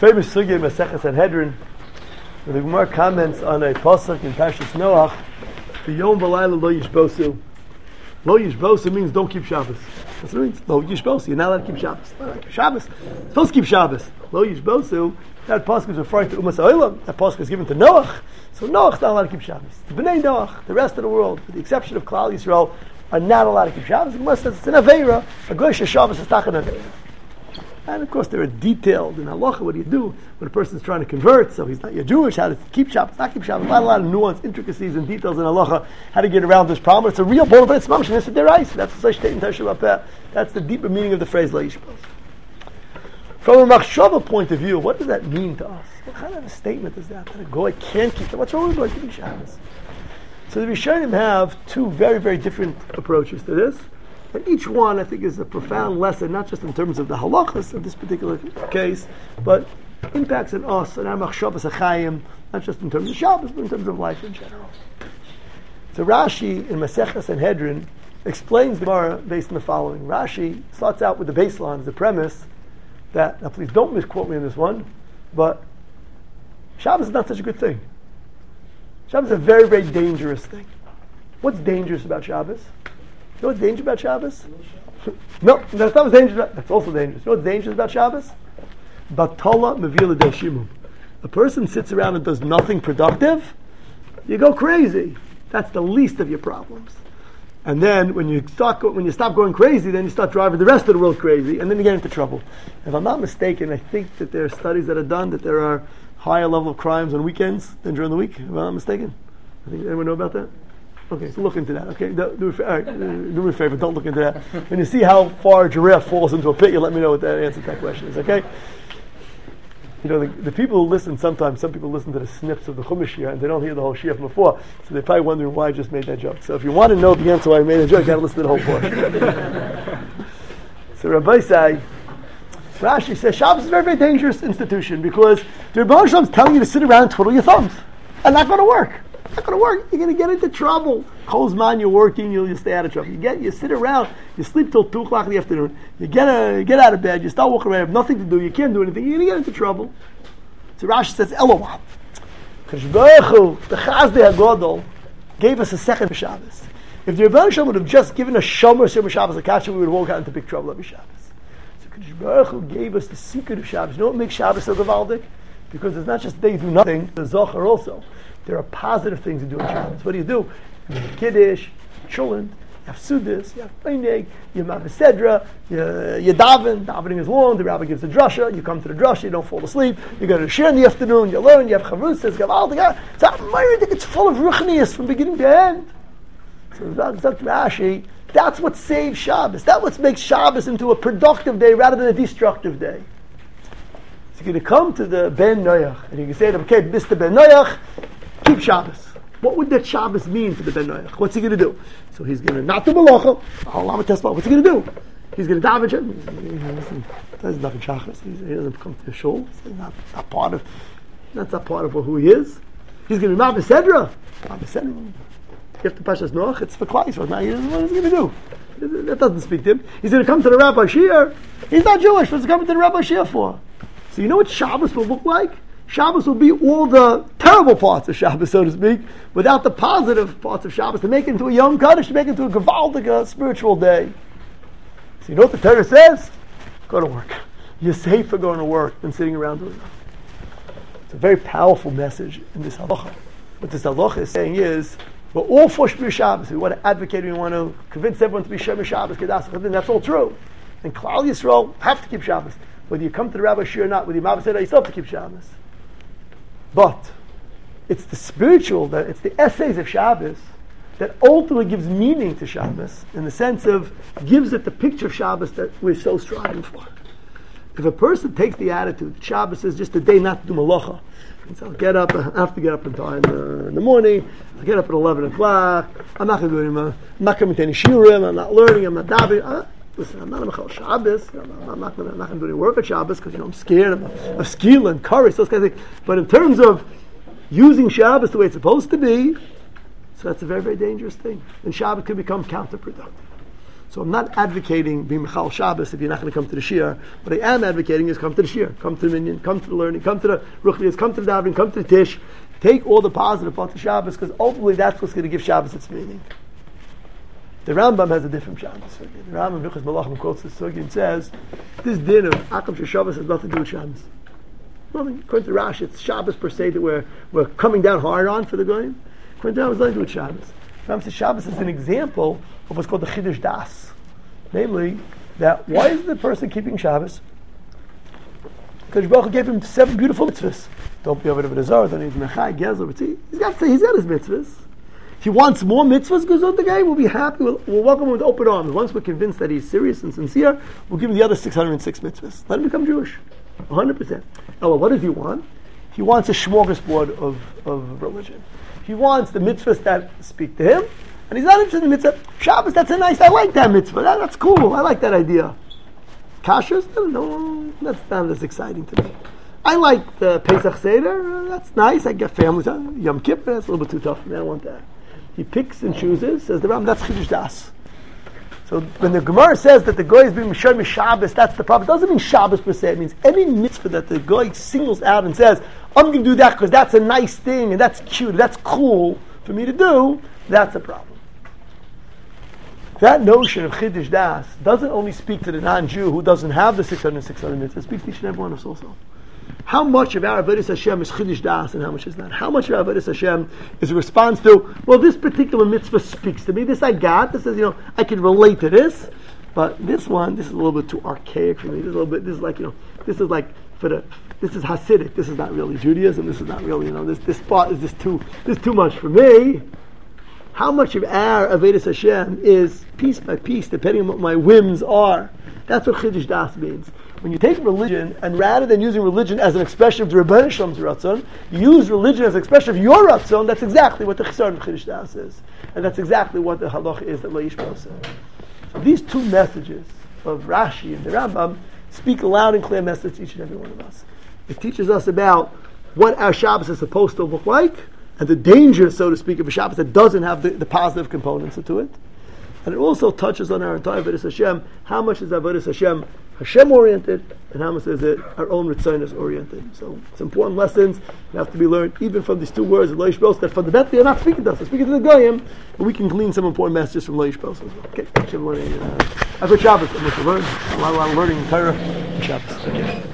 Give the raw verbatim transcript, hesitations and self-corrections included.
famous sugya in Maseches Sanhedrin, where the Gemara comments on a pasuk in Parshas Noach, "V'yom v'layla lo yishbosu." Lo yishbosu means don't keep Shabbos. That's what it means. Lo yishbosu. You're not allowed to keep Shabbos. Not allowed to keep Shabbos. You're supposed to keep Shabbos. Lo yishbosu. That pasuk is referring to Umas Ha'olam. That pasuk is given to Noach. So Noach's not allowed to keep Shabbos. The Bnei Noach, the rest of the world, with the exception of Klal Yisrael, are not allowed to keep Shabbos. The Gemara says it's an aveira. A goyish Shabbos is not an aveira. And of course, there are detailed in halacha. What do you do when a person is trying to convert? So he's not yet Jewish. How to keep Shabbos? Not keep Shabbos. Not a lot of nuance, intricacies, and details in halacha. How to get around this problem? It's a real problem, but it's mamash and it's a derais. That's the state in Teshuvah Peh. That's the deeper meaning of the phrase lo yishbos. From a machshava point of view, what does that mean to us? What kind of a statement is that? That a goy can't keep it? What's wrong with going to keep Shabbos? So the Rishonim have two very, very different approaches to this. And each one, I think, is a profound lesson, not just in terms of the halachas of this particular case, but impacts on us, and our machshavas achayim, not just in terms of Shabbos, but in terms of life in general. So Rashi, in Maseches Sanhedrin, explains the Gemara based on the following. Rashi starts out with the baseline, the premise, that, now please don't misquote me on this one, but Shabbos is not such a good thing. Shabbos is a very, very dangerous thing. What's dangerous about Shabbos? You know what's dangerous about Shabbos? No, that's not what's dangerous about, that's also dangerous. You know what's dangerous about Shabbos? Batala mevila deishimum. A person sits around and does nothing productive, you go crazy. That's the least of your problems. And then when you start go, when you stop going crazy, then you start driving the rest of the world crazy, and then you get into trouble. If I'm not mistaken, I think that there are studies that are done that there are higher level of crimes on weekends than during the week. If I'm not mistaken, I think anyone know about that? Okay, so look into that. Okay, do, do, all right, do me a favor, don't look into that. When you see how far a giraffe falls into a pit, you let me know what that answer to that question is. Okay. You know, the, the people who listen, sometimes some people listen to the snips of the Chumash here and they don't hear the whole Shia from before, so they're probably wondering why I just made that joke. So if you want to know the answer why I made that joke, you got to listen to the whole portion. So Rabbi Say, Rashi says Shabbos is a very, very dangerous institution because the Rebbe Shalom is telling you to sit around and twiddle your thumbs. And not going to work. Not going to work. You're going to get into trouble. Kozman, you're working, you'll you stay out of trouble. You get, you sit around, you sleep till two o'clock in the afternoon. You get a, you get out of bed, you start walking around, you have nothing to do, you can't do anything. You're going to get into trouble. So Rashi says, Elomah. Because Baruch Hu, the Chazdei HaGodol, gave us a second for Shabbos. If the Rebbe Shalom would have just given us Shomer Shem Shabbos Akasha, we would have walked out into big trouble every Shabbos. So because Baruch Hu gave us the secret of Shabbos. You know what makes Shabbos so gavaldik? Because it's not just they do nothing, the Zohar also. There are positive things to do in Shabbos. What do you do? You have Kiddush, Chulent, you have Sudis, you have Peinig, you have Mavisedra, you, you daven, davening is long, the rabbi gives a drasha, you come to the drasha, you don't fall asleep, you go to the shir in the afternoon, you learn, you have Chavrusas, Gavaldik. So I think it's full of Ruchnias from beginning to end. So Zak Rashi, that's what saves Shabbos. That's what makes Shabbos into a productive day rather than a destructive day. So you're going to come to the Ben Noach, and you can say to him, okay, Mister Ben Noach, keep Shabbos. What would that Shabbos mean for the Ben Noach? What's he going to do? So he's going to not do Malacha. What's he going to do? He's going to daven. There's nothing Shachas. He doesn't come to the shul. He's not, not part of. That's not part of who he is. He's going to be Mavisedra. Mavisedra. If the Pashas Noach, it's for Klai. So now he doesn't, what is he going to do? That doesn't speak to him. He's going to come to the Rabbi Shir. He's not Jewish. What's he coming to the Rabbi Shir for? So you know what Shabbos will look like? Shabbos will be all the terrible parts of Shabbos, so to speak, without the positive parts of Shabbos, to make it into a Yom Kaddish, to make it into a Gavaldik, a spiritual day. So you know what the Torah says? Go to work. You're safe for going to work than sitting around doing nothing. It's a very powerful message in this halacha. What this halacha is saying is, we're all for Shmir Shabbos. We want to advocate, we want to convince everyone to be Shemir Shabbos, that's all true. And Klal Yisrael have to keep Shabbos. Whether you come to the Rabbi Shir or not, whether you Mavi said, you still have to keep Shabbos. But it's the spiritual, that it's the essays of Shabbos that ultimately gives meaning to Shabbos in the sense of gives it the picture of Shabbos that we're so striving for. If a person takes the attitude that Shabbos is just a day not to do malacha, and so I'll get up, I have to get up in time uh, in the morning, I'll get up at eleven o'clock, I'm not going to do any, I'm not coming to any shiurim, I'm not learning, I'm not davening. Uh, Listen, I'm not a Mechal Shabbos. I'm, I'm not going to do any work at Shabbos because you know I'm scared of, of skill and courage, those kind of things. But in terms of using Shabbos the way it's supposed to be, so that's a very, very dangerous thing. And Shabbos could become counterproductive. So I'm not advocating being Mechal Shabbos if you're not going to come to the Shir. What I am advocating is come to the Shir, come to the minyan, come to the learning, come to the Ruchnias, come to the davening, come to the Tish. Take all the positive about the Shabbos, because ultimately that's what's going to give Shabbos its meaning. The Rambam has a different Shabbos. The Rambam, Vichas Malachim, quotes the Sugi and says, this din of Akam Shabbos has nothing to do with Shabbos. Nothing. According to Rashi, it's Shabbos per se that we're, we're coming down hard on for the Goyim. According to Rambam, it's nothing to do with Shabbos. Rambam says Shabbos is an example of what's called the Chiddush Das. Namely, that why is the person keeping Shabbos? Because Baruch Hu gave him seven beautiful mitzvahs. Don't be over the Zara, don't eat Mechai, Gezer, he's got to say, he's got his mitzvahs. If he wants more mitzvahs, because the guy will be happy, we'll, we'll welcome him with open arms. Once we're convinced that he's serious and sincere, we'll give him the other six hundred six mitzvahs. Let him become Jewish. one hundred percent. Now, well, what does he want? He wants a smorgasbord of, of religion. He wants the mitzvahs that speak to him, and he's not interested in the mitzvah. Shabbos, that's a nice, I like that mitzvah. That, that's cool. I like that idea. Kashrus, no, no, that's not as exciting to me. I like the Pesach Seder. That's nice. I get families. Yom Kippur, that's a little bit too tough for me. I don't want that. He picks and chooses, says the Ram, that's Chiddush Das. So when the Gemara says that the Goy is being Mishar Shabbos, that's the problem. It doesn't mean Shabbos per se. It means any mitzvah that the Goy singles out and says, I'm going to do that because that's a nice thing and that's cute, that's cool for me to do, that's a problem. That notion of Chiddush Das doesn't only speak to the non-Jew who doesn't have the six hundred six hundred mitzvahs, it speaks to each and every one of us also. How much of our Avodas Hashem is Chiddush Das and how much is not? How much of our Avodas Hashem is a response to, well, this particular mitzvah speaks to me, this I got, this is, you know, I can relate to this, but this one, this is a little bit too archaic for me, this is a little bit, this is like, you know, this is like, for the, this is Hasidic, this is not really Judaism, this is not really, you know, this, this part is just too, this is too much for me. How much of our Avodas Hashem is piece by piece, depending on what my whims are? That's what Chiddush Das means. When you take religion, and rather than using religion as an expression of the Rebbeinu Shalom's Ratzon, you use religion as an expression of your Ratzon, that's exactly what the Chesed of Chiddush Das is. And that's exactly what the Halacha is that Lo Yishbos. So these two messages of Rashi and the Rambam speak a loud and clear message to each and every one of us. It teaches us about what our Shabbos is supposed to look like, and the danger, so to speak, of a Shabbos that doesn't have the, the positive components to it. And it also touches on our entire Avodas Hashem. How much is Avodas Hashem Hashem-oriented, and how much is it our own Ritzonos-oriented? So it's important lessons that have to be learned, even from these two words of Lo Yishbos, that fundamentally are not speaking to us, they're speaking to the Goyim, but we can glean some important messages from Lo Yishbos as well. Okay, have a good Shabbos, and we can learn a lot, a lot of learning in Torah and Shabbos. Okay.